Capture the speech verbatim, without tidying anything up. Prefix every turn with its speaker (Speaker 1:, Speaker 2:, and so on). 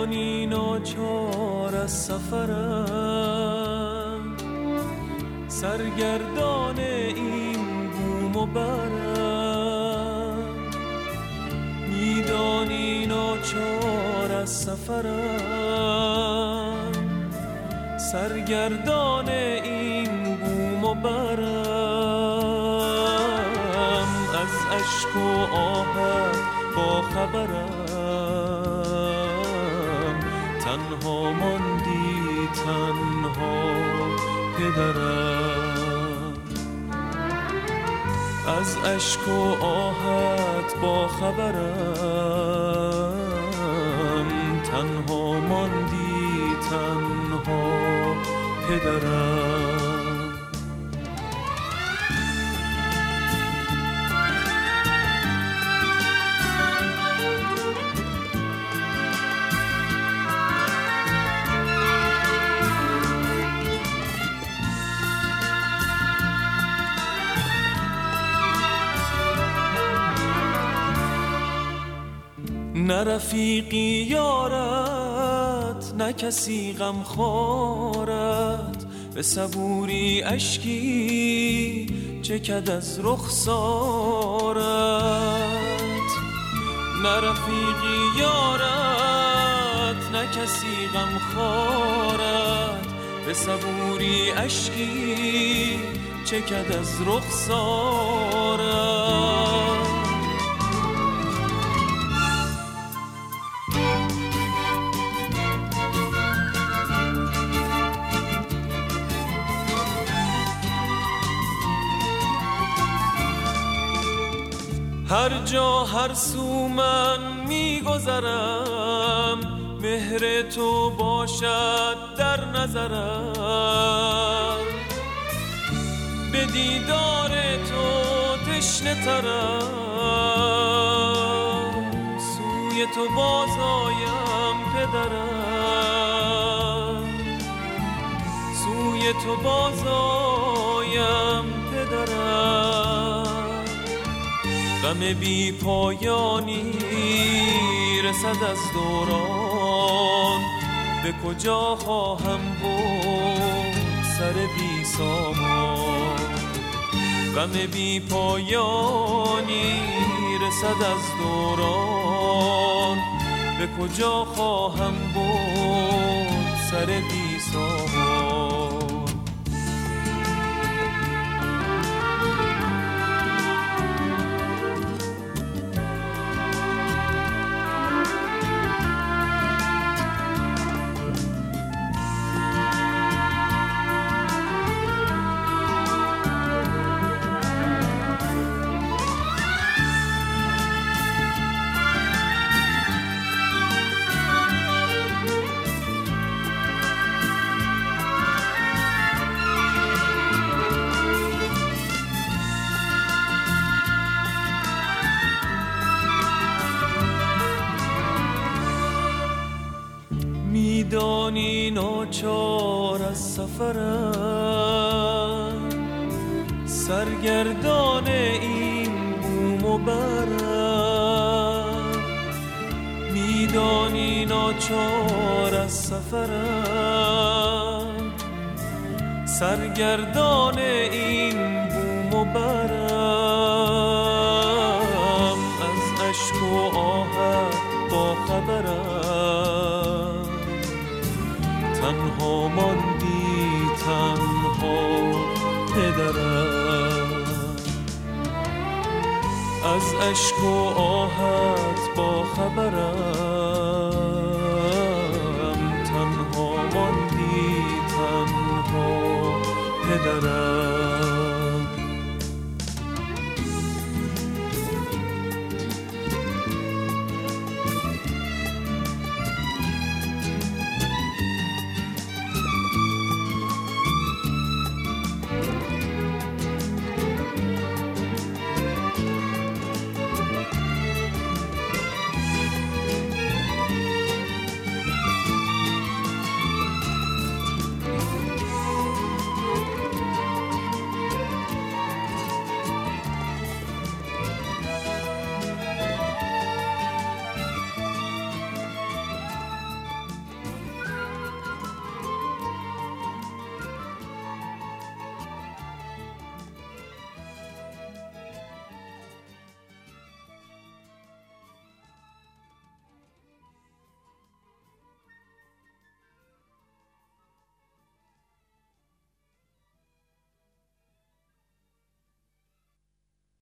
Speaker 1: میدانی ناچار از سفرم، سرگردان این بوم و برم. میدانی ناچار از سفرم، سرگردان این بوم و برم. از اشک و آهت با خبرم، تنها ماندی تنها پدرم. از اشک و آهت با خبرم، تنها ماندی تنها پدرم. نه رفیقی یارت، نه کسی غمخوارت، به صبوری اشکی چکد از رخسارت. نه رفیقی یارت، نه کسی غمخوارت، به صبوری اشکی چکد از رخسارت. هر جا هر سو من میگذرم، مهر تو باشد در نظرم. به دیدار تو تشنه ترم، سوی تو بازآیم پدرم. سوی تو بازآیم پدرم. غم بی پایانی رسد از دوران، به کجا خواهم برد سر بی سامان. غم بی پایانی رسد از دوران، به کجا خواهم برد سر بی سامان. میدانی ناچار از سفرم، سرگردان این بوم و برم. میدانی ناچار از سفرم، سرگردان این بوم و برم. از اشک و آهت با خبرم، تنها ماندی تنها پدرم. از اشک و آهت با خبرم،